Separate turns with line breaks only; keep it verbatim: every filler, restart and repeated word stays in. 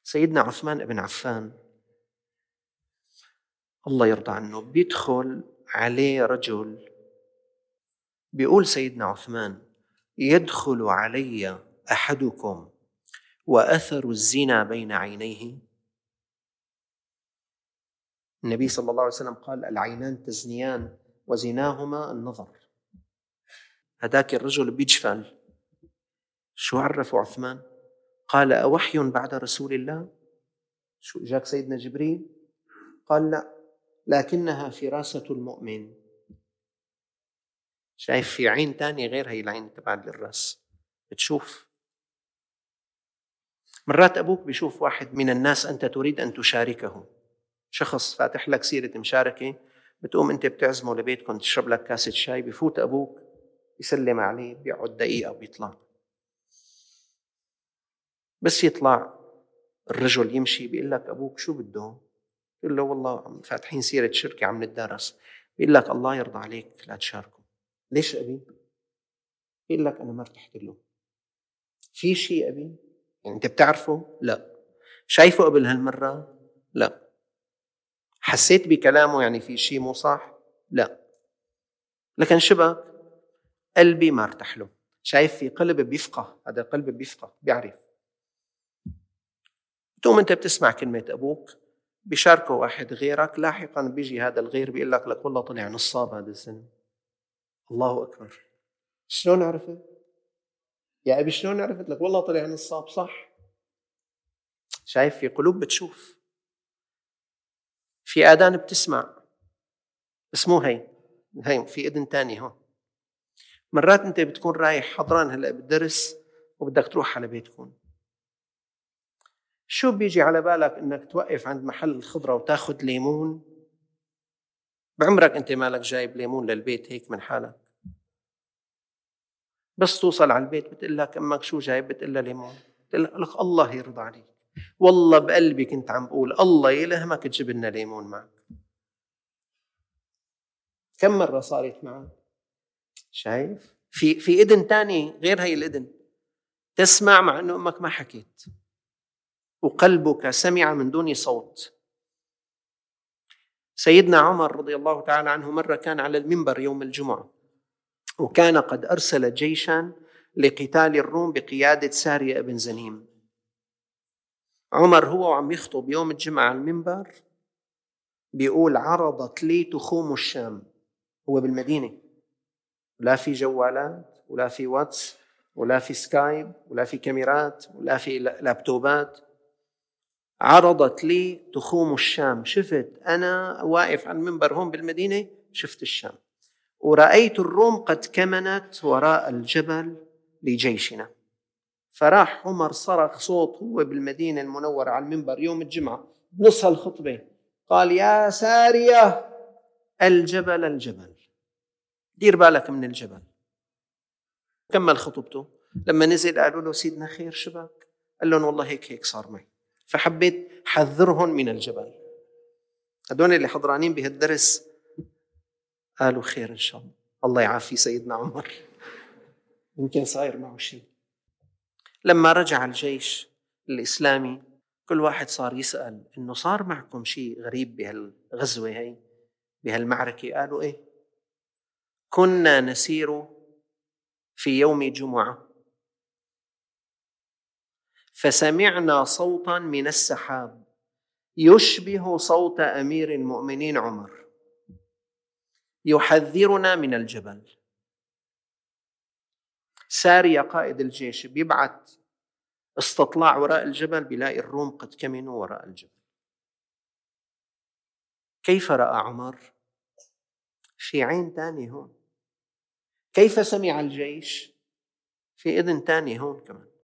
سيدنا عثمان بن عفان الله يرضى عنه، بيدخل عليه رجل بيقول سيدنا عثمان: يدخل علي أحدكم وأثر الزنا بين عينيه. النبي صلى الله عليه وسلم قال: العينان تزنيان وزناهما النظر. هداك الرجل بيجفل. شو عرفه عثمان؟ قال: أوحي بعد رسول الله؟ شو جاك سيدنا جبريل؟ قال: لا، لكنها فراسة المؤمن. شايف في عين تانية غير هي العين تبع الراس بتشوف. مرات أبوك بيشوف واحد من الناس أنت تريد أن تشاركه، شخص فاتح لك سيرة مشاركة، بتقوم أنت بتعزمه لبيتكم تشرب لك كاسة شاي، بفوت أبوك يسلم عليه، بيقعد دقيقة وبيطلع. بس يطلع الرجل يمشي بيقول لك: أبوك شو بده؟ يقول له: والله فاتحين سيرة شركة عم نتدارس. بيقول لك: الله يرضى عليك لا تشاركه. ليش أبي؟ يقول لك: أنا ما ارتحت له. في شيء أبي؟ يعني أنت بتعرفه؟ لا. شايفه قبل هالمرة؟ لا. حسيت بكلامه يعني في شيء مو صح؟ لا. لكن شبك قلبي ما ارتاح له. شايف في قلب بيفقه، هذا قلب بيفقه بيعرف. تقوم أنت بتسمع كلمة أبوك، بيشاركه واحد غيرك، لاحقا بيجي هذا الغير بيقول لك: لك والله طلع نصاب هذا السنة. الله أكبر. شلون عرفت؟ يا أبي شلون عرفت؟ لك والله طلع نصاب. صح. شايف في قلوب بتشوف، في آذان بتسمع، بس مو هي هي في إذن تاني هون. مرات أنت بتكون رايح حضران هلأ بالدرس وبدك تروح على بيتكم، شو بيجي على بالك إنك توقف عند محل الخضرة وتاخد ليمون؟ بعمرك أنت مالك جايب ليمون للبيت هيك من حالك. بس توصل على البيت بتقول لك أمك: شو جايب؟ بتقول لها: ليمون. بتقول لك: الله يرضى عليك، والله بقلبي كنت عم بقول الله يلهمك تجيب لنا ليمون معك. كم مرة صارت معك؟ شايف؟ في في إذن تاني غير هي الإذن تسمع مع أنه أمك ما حكيت، وقلبك سمع من دون صوت. سيدنا عمر رضي الله تعالى عنه مرة كان على المنبر يوم الجمعة، وكان قد أرسل جيشا لقتال الروم بقيادة سارية بن زنيم. عمر هو وعم يخطب يوم الجمعة على المنبر بيقول: عرضت لي تخوم الشام. هو بالمدينة، لا في جوالات ولا في واتس ولا في سكايب ولا في كاميرات ولا في لابتوبات. عرضت لي تخوم الشام. شفت أنا واقف على المنبر هون بالمدينة، شفت الشام، ورأيت الروم قد كمنت وراء الجبل لجيشنا. فراح عمر صرخ صوت هو بالمدينة المنورة على المنبر يوم الجمعة بنص الخطبة، قال: يا سارية، الجبل الجبل، دير بالك من الجبل. كمل خطبته. لما نزل قالوا له: سيدنا خير شبك؟ قال لهم: والله هيك هيك صار معي. فحبيت حذرهم من الجبل. هدول اللي حضرانين بهالدرس قالوا: خير إن شاء الله، الله يعافي سيدنا عمر، يمكن صاير معه شيء. لما رجع الجيش الإسلامي كل واحد صار يسأل: إنه صار معكم شيء غريب بهالغزوة هاي، بهالمعركة؟ قالوا: إيه، كنا نسير في يوم جمعة فسمعنا صوتا من السحاب يشبه صوت أمير المؤمنين عمر يحذرنا من الجبل. سارية قائد الجيش بيبعث استطلاع وراء الجبل، بيلاقي الروم قد كمنوا وراء الجبل. كيف رأى عمر؟ في عين تاني هون. كيف سمع الجيش؟ في إذن تاني هون كمان.